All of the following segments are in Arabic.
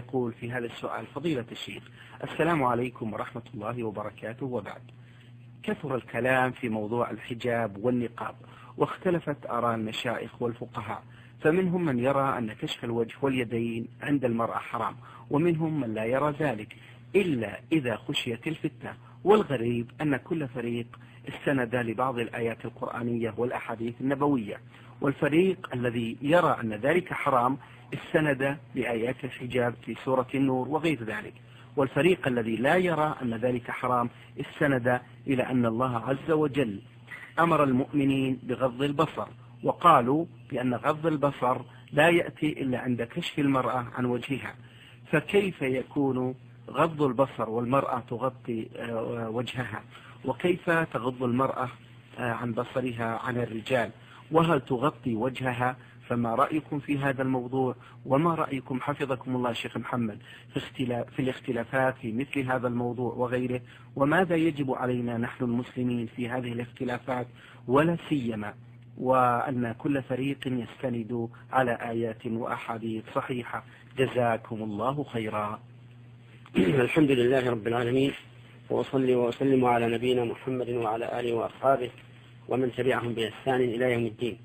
يقول في هذا السؤال: فضيلة الشيخ، السلام عليكم ورحمة الله وبركاته، وبعد. كثر الكلام في موضوع الحجاب والنقاب، واختلفت آراء المشايخ والفقهاء، فمنهم من يرى أن كشف الوجه واليدين عند المرأة حرام، ومنهم من لا يرى ذلك إلا إذا خشيت الفتنة. والغريب أن كل فريق استند لبعض الآيات القرآنية والأحاديث النبوية، والفريق الذي يرى أن ذلك حرام استند لآيات الحجاب في سورة النور وغير ذلك، والفريق الذي لا يرى أن ذلك حرام استند إلى أن الله عز وجل أمر المؤمنين بغض البصر، وقالوا بأن غض البصر لا يأتي إلا عند كشف المرأة عن وجهها. فكيف يكون غض البصر والمرأة تغطي وجهها؟ وكيف تغض المرأة عن بصرها عن الرجال؟ وهل تغطي وجهها؟ فما رأيكم في هذا الموضوع؟ وما رأيكم حفظكم الله شيخ محمد في الاختلافات في مثل هذا الموضوع وغيره؟ وماذا يجب علينا نحن المسلمين في هذه الاختلافات، ولا سيما وأن كل فريق يستند على آيات وأحاديث صحيحة؟ جزاكم الله خيرا. الحمد لله رب العالمين، وأصلي وأسلم على نبينا محمد وعلى آله وأصحابه ومن تبعهم بإحسان إلى يوم الدين.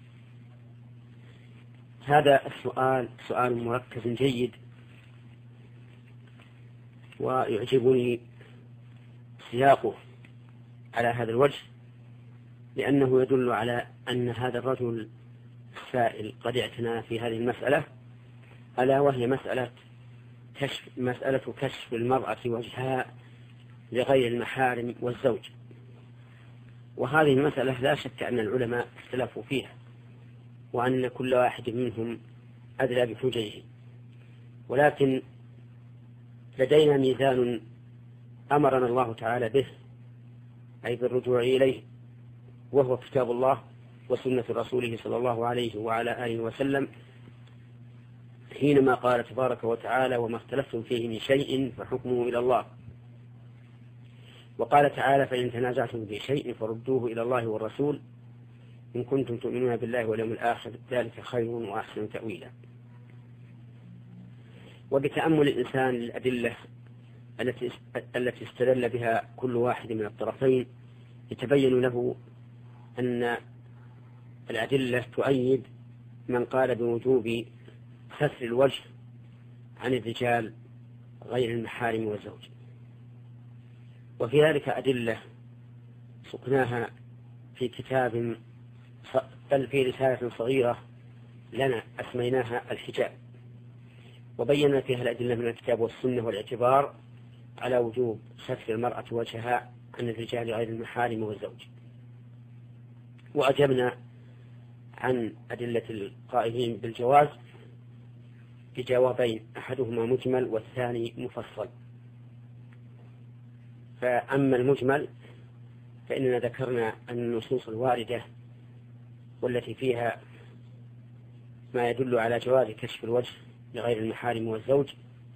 هذا السؤال سؤال مركز جيد، ويعجبني سياقه على هذا الوجه، لأنه يدل على أن هذا الرجل السائل قد اعتنى في هذه المسألة، ألا وهي مسألة كشف المرأة وجهها لغير المحارم والزوج. وهذه المسألة لا شك أن العلماء اختلفوا فيها، وأن كل واحد منهم أدلى بحججه، ولكن لدينا ميزان أمرنا الله تعالى به، أي بالرجوع إليه، وهو كتاب الله وسنة رسوله صلى الله عليه وعلى آله وسلم، حينما قال تبارك وتعالى: وما اختلفتم فيه من شيء فحكمه إلى الله. وقال تعالى: فإن تنازعتم في شيء فردوه إلى الله والرسول إن كنتم تؤمنون بالله واليوم الآخر، ذلك خير وأحسن تأويلا. وبتأمل الإنسان للأدلة التي استدل بها كل واحد من الطرفين يتبين له أن الأدلة تؤيد من قال بوجوب ستر الوجه عن الرجال غير المحارم والزوج. وفي ذلك أدلة سقناها في كتاب، بل في رسالة صغيرة لنا أسميناها الحجاب، وبينا فيها الأدلة من الكتاب والسنة والاعتبار على وجوب ستر المرأة وجهها عن الرجال غير المحارم والزوج. وأجبنا عن أدلة القائلين بالجواز بجوابين، أحدهما مجمل والثاني مفصل. فأما المجمل فإننا ذكرنا أن النصوص الواردة والتي فيها ما يدل على جواز كشف الوجه لغير المحارم والزوج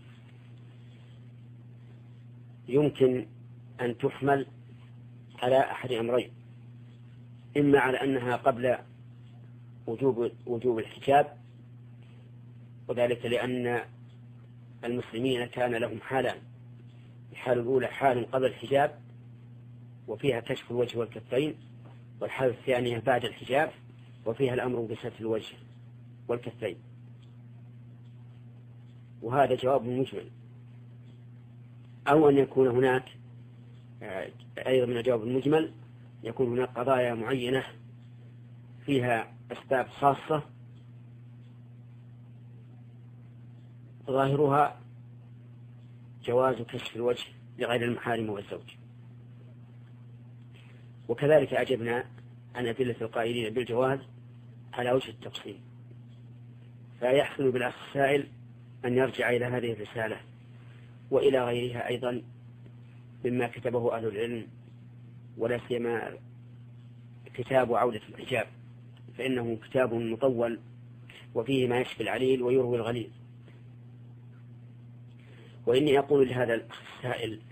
يمكن أن تحمل على أحد أمرين: إما على أنها قبل وجوب الحجاب، وذلك لأن المسلمين كان لهم حالان: الحال الأولى حال قبل الحجاب وفيها كشف الوجه والكفين، والحال الثانية بعد الحجاب وفيها الأمر بستر الوجه والكفين. وهذا جواب مجمل. أو أن يكون هناك أيضا من الجواب المجمل يكون هناك قضايا معينة فيها أسباب خاصة ظاهرها جواز كشف الوجه لغير المحارم والزوج. وكذلك أجبنا عن أدلة القائلين بالجواز على وجه التفصيل. فيحسن بالأخ السائل أن يرجع إلى هذه الرسالة وإلى غيرها أيضا مما كتبه أهل العلم، ولا سيما كتاب عودة الحجاب، فإنه كتاب مطول وفيه ما يشفي العليل ويروي الغليل. وإني أقول لهذا الأخ السائل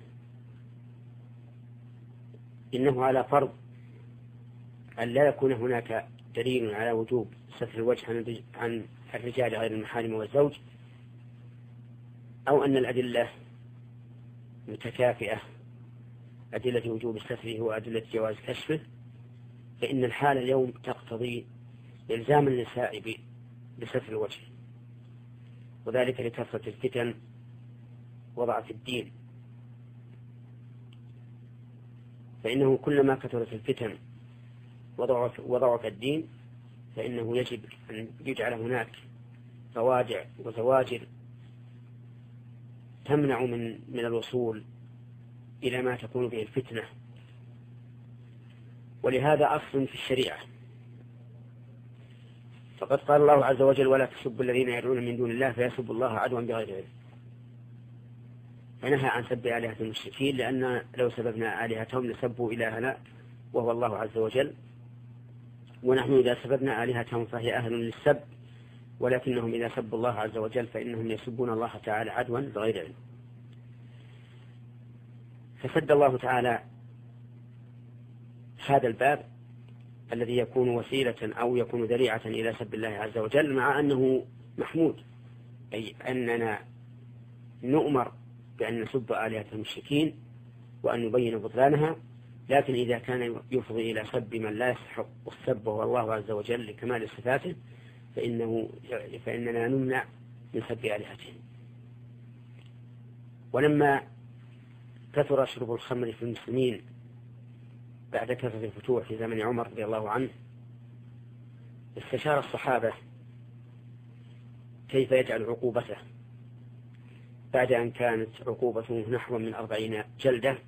إنه على فرض أن لا يكون هناك دليل على وجوب ستر الوجه عن الرجال غير المحارم والزوج، أو أن الأدلة متكافئة، أدلة وجوب ستره وأدلة جواز كشفه، فإن الحال اليوم تقتضي إلزام النساء بستر الوجه، وذلك لكثرة الفتن وضعف الدين. فإنه كلما كثرت الفتن وضعف الدين فإنه يجب أن يجعل هناك روادع وزواجر تمنع من الوصول إلى ما تكون به الفتنة. ولهذا أصل في الشريعة، فقد قال الله عز وجل: ولا تسبوا الذين يدعون من دون الله فيسبوا الله عدوا بغير علم. فنهى عن سب آلهة المشركين، لأن لو سببنا آلهتهم لسبوا إلهنا وهو الله عز وجل، ونحن إذا سببنا آلهتهم فهي أهل للسب، ولكنهم إذا سبوا الله عز وجل فإنهم يسبون الله تعالى عدوا بغير علم. فسد الله تعالى هذا الباب الذي يكون وسيلة أو يكون ذريعة إلى سب الله عز وجل، مع أنه محمود، أي أننا نؤمر بأن نسب آلهة المشركين وأن نبين بطلانها، لكن إذا كان يفضي إلى سب من لا يستحق السب وهو الله عز وجل لكمال صفاته فإننا نمنع من سب آلهتهم. ولما كثر شرب الخمر في المسلمين بعد كثرة الفتوح في زمن عمر رضي الله عنه، استشار الصحابة كيف يجعل عقوبته بعد أن كانت عقوبته نحو من 40 جلدة،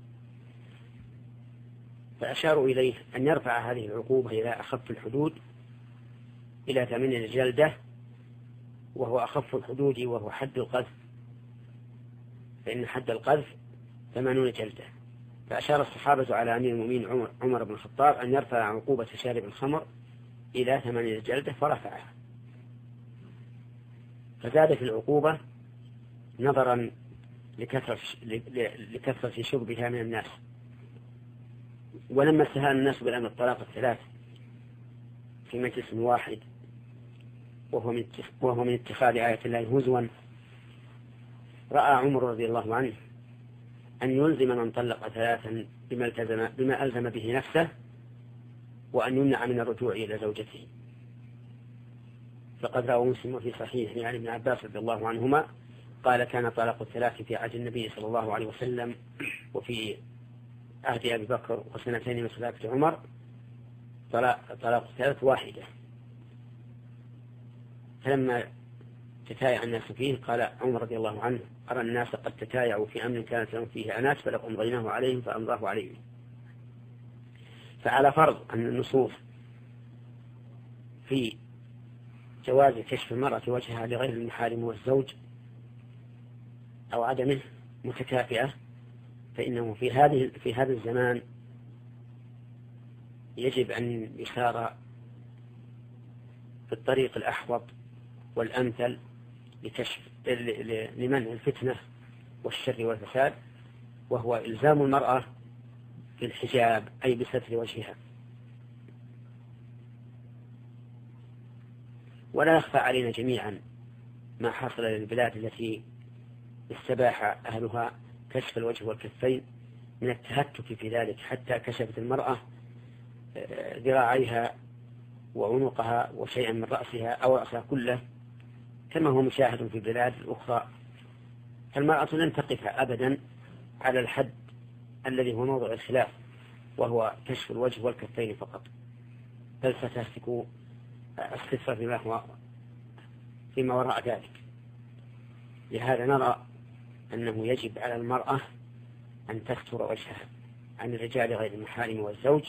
فأشاروا إليه أن يرفع هذه العقوبة إلى أخف الحدود إلى 8 جلدة، وهو أخف الحدود وهو حد القذف، فإن حد القذف 80 جلدة. فأشار الصحابة على أمير المؤمنين عمر بن الخطاب أن يرفع عقوبة شارب الخمر إلى 8 جلدة، فرفعها، فزاد في العقوبة نظرا لكثرة شربها من الناس. ولما استهان الناس بالأمر الطلاق الثلاث في مجلس واحد وهو من اتخاذ آية الله هزوا، رأى عمر رضي الله عنه أن يلزم من طلق ثلاثا بما ألزم به نفسه، وأن يمنع من الرجوع إلى زوجته. فقد روى مسلم في صحيح عن ابن عباس رضي الله عنهما قال: كان طلاق الثلاث في عهد النبي صلى الله عليه وسلم وفي عهد أبي بكر وسنتين من خلافة عمر طلاق الثلاث واحدة. فلما تتايع الناس فيه قال عمر رضي الله عنه: أرى الناس قد تتايعوا في أمر كانت لهم فيه أنات فلو أمضيناه عليهم فأمضاه عليهم. فعلى فرض أن النصوص في جواز كشف المرأة وجهها لغير المحارم والزوج أو عدمه متكافئة، فإنه في هذا الزمان يجب أن يسار في الطريق الأحوط والأمثل لمنع الفتنة والشر والفساد، وهو إلزام المرأة بالحجاب أي بستر وجهها. ولا يخفى علينا جميعا ما حصل للبلاد التي استباح أهلها كشف الوجه والكفين من التهتك في ذلك، حتى كشفت المرأة ذراعيها وعنقها وشيئا من رأسها أو رأسها كله، كما هو مشاهد في البلاد الأخرى. فالمرأة لن تقف أبدا على الحد الذي هو موضع الخلاف، وهو كشف الوجه والكفين فقط، بل ستهتك الصفة فيما وراء ذلك. لهذا نرى أنه يجب على المرأة أن تستر وجهها عن الرجال غير المحارم والزوج،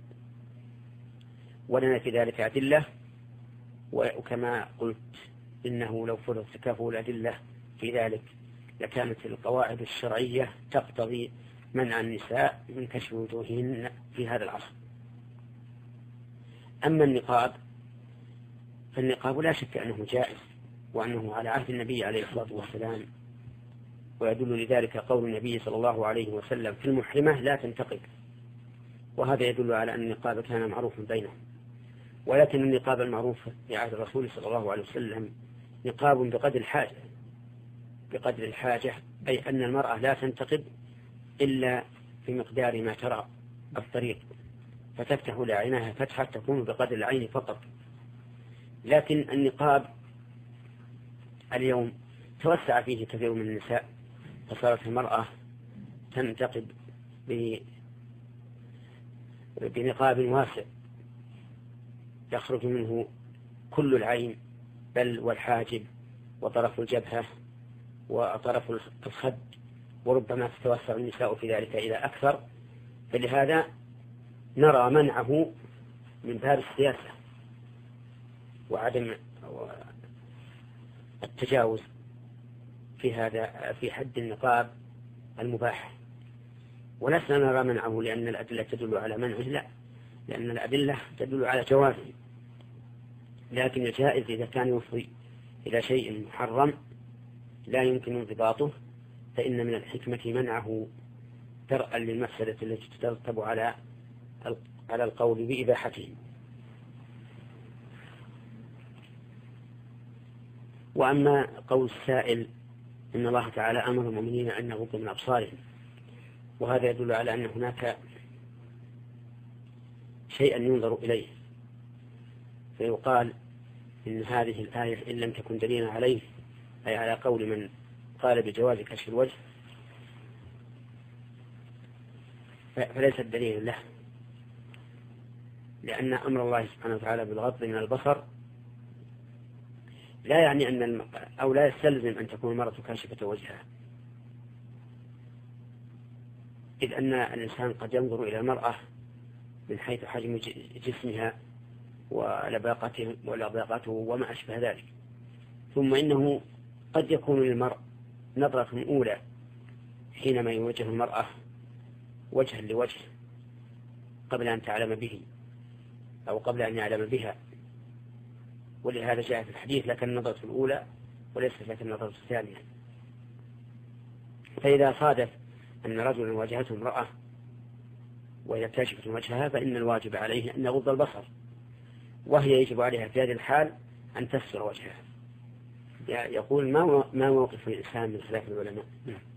ولنا في ذلك أدلة. وكما قلت إنه لو فرض تكافؤ الأدلة في ذلك لكانت القواعد الشرعية تقتضي منع النساء من كشف وجوههن في هذا العصر. أما النقاب فالنقاب لا شك أنه جائز، وأنه على عهد النبي عليه الصلاة والسلام، ويدل لذلك قول النبي صلى الله عليه وسلم في المحرمة: لا تنتقب. وهذا يدل على أن النقاب كان معروفا بينهم. ولكن النقاب المعروف في عهد الرسول صلى الله عليه وسلم نقاب بقدر الحاجة، بقدر الحاجة، أي أن المرأة لا تنتقب إلا بمقدار ما ترى الطريق، فتفتح لعينها فتحة تكون بقدر العين فقط. لكن النقاب اليوم توسع فيه كثير من النساء، فصارت المرأة تنتقب بنقاب واسع يخرج منه كل العين بل والحاجب وطرف الجبهة وطرف الخد، وربما تتوسع النساء في ذلك إلى أكثر. فلهذا نرى منعه من باب السياسة وعدم التجاوز في هذا في حد النقاب المباح، ولسنا نرى منعه لأن الأدلة تدل على منعه، لا، لأن الأدلة تدل على جوازه. لكن الجائز إذا كان يفضي إلى شيء محرم لا يمكن انضباطه فإن من الحكمة منعه درءا للمفسدة التي تترتب على القول بإباحته. وأما قول السائل إن الله تعالى أمر المؤمنين أن يغضوا من أبصارهم، وهذا يدل على أن هناك شيئا ينظر إليه، فيقال إن هذه الآية إن لم تكن دليلا عليه، أي على قول من قال بجواز كشف الوجه، فليس الدليل له، لأن أمر الله سبحانه وتعالى بالغض من البصر لا يعني أو لا يستلزم أن تكون المرأة كاشفة وجهها، إذ أن الإنسان قد ينظر إلى المرأة من حيث حجم جسمها ولباقته وما أشبه ذلك. ثم إنه قد يكون للمرء نظرة أولى حينما يوجه المرأة وجها لوجه قبل أن تعلم به أو قبل أن يعلم بها، ولهذا جاء في الحديث لك النظرة الأولى وليست لك النظرة الثانية. فإذا صادف أن رجلا واجهته امرأة وهي كاشفة وجهها فإن الواجب عليه أن يغض البصر، وهي يجب عليها في هذه الحال أن تستر وجهها. يقول ما موقف الإنسان من خلاف العلماء؟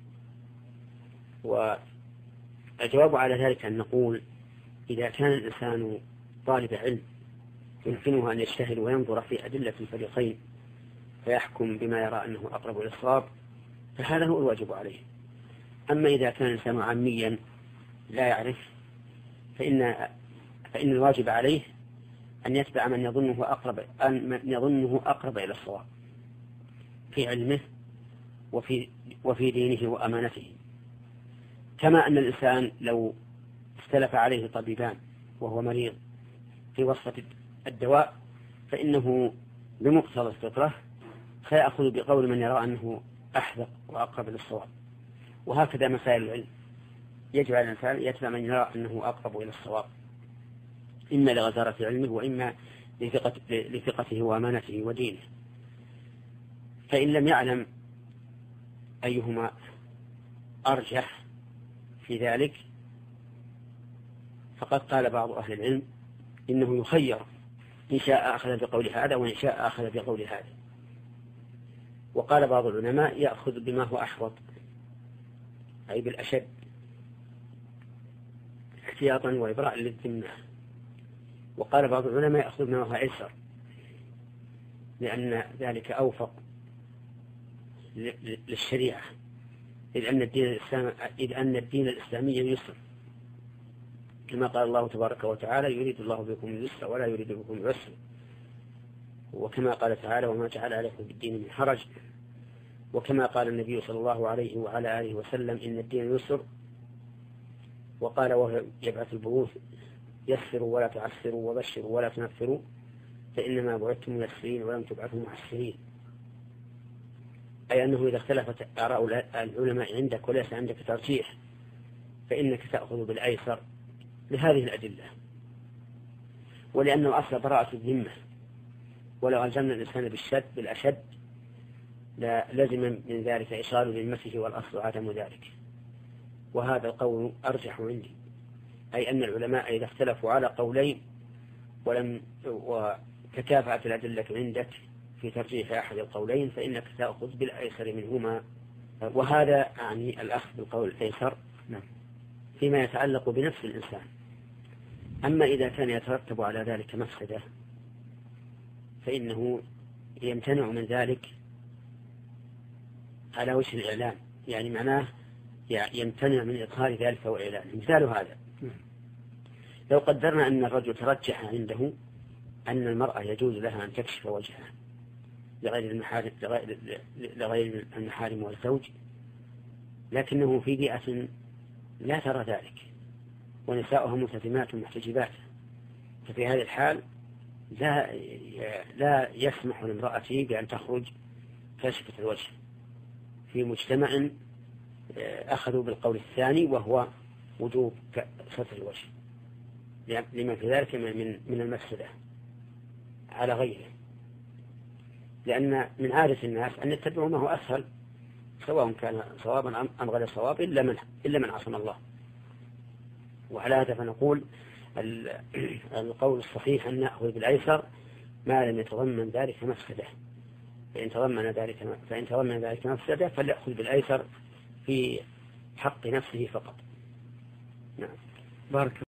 والجواب على ذلك أن نقول إذا كان الإنسان طالب علم يمكنه أن يجتهد وينظر في أدلة الفريقين فيحكم بما يرى أنه أقرب إلى الصواب فهذا هو الواجب عليه. أما إذا كان الإنسان عاميا لا يعرف فإن الواجب عليه أن يتبع من يظنه أقرب إلى الصواب في علمه وفي دينه وأمانته. كما أن الإنسان لو اختلف عليه طبيبان وهو مريض في وصفة الدواء فإنه بمقتضى الفطرة سيأخذ بقول من يرى أنه أحذق وأقرب للصواب. وهكذا مسائل العلم يجب على الإنسان يتبع من يرى أنه أقرب إلى الصواب، إما لغزارة علمه وإما لثقته وأمانته ودينه. فإن لم يعلم أيهما أرجح في ذلك فقد قال بعض أهل العلم إنه يخير إن شاء أخذ بقول هذا وإن شاء أخذ بقول هذا. وقال بعض العلماء يأخذ بما هو أحوط أي بالأشد احتياطا وإبراء للذمة. وقال بعض العلماء يأخذ بما هو أيسر لأن ذلك أوفق للشريعة، إذ أن الدين الإسلامي يسر، كما قال الله تبارك وتعالى يريد الله بكم اليسر ولا يريد بكم العسر، وكما قال تعالى وما جعل عليكم في الدين من حرج، وكما قال النبي صلى الله عليه وعلى آله وسلم إن الدين يسر، وقال وهو يبعث البعوث يسروا ولا تعسروا وبشروا ولا تنفروا فإنما بعثتم ميسرين ولم تبعثوا معسرين، أي أنه إذا اختلفت آراء العلماء عندك وليس عندك ترجيح فإنك تأخذ بالأيسر لهذه الأدلة، ولأنه أصل براءة الذمة، ولو ألزمنا الإنسان بالأشد لازم من ذلك إشغال ذمته والأصل عدم ذلك. وهذا القول أرجح عندي، أي أن العلماء إذا اختلفوا على قولين وتكافأت الأدلة عندك في ترجيح أحد القولين فإنك تأخذ بالأيسر منهما وهذا يعني الأخذ بالقول الأيسر فيما يتعلق بنفس الإنسان. أما إذا كان يترتب على ذلك مفسدة فإنه يمتنع من ذلك على وجه الإعلان، يعني معناه يمتنع من إظهار ذلك وإعلان. مثال هذا لو قدرنا أن الرجل ترجح عنده أن المرأة يجوز لها أن تكشف وجهها لغير المحارم والزوج، لكنه في بيئة لا ترى ذلك ونساؤها ملتزمات محتجبات، ففي هذه الحال لا يسمح لامرأته بأن تخرج كاشفة الوجه في مجتمع أخذوا بالقول الثاني وهو وجوب ستر الوجه، لما في ذلك من المفسدة على غيره، لأن من عادة الناس أن يتبعوا ما هو أسهل سواء كان صوابا أم غير صواب إلا من عصم الله. وعلى هذا فنقول القول الصحيح أن نأخذ بالأيسر ما لم يتضمن ذلك مفسدة، فإن تضمن ذلك مفسدة فليأخذ بالأيسر في حق نفسه فقط. نعم. بارك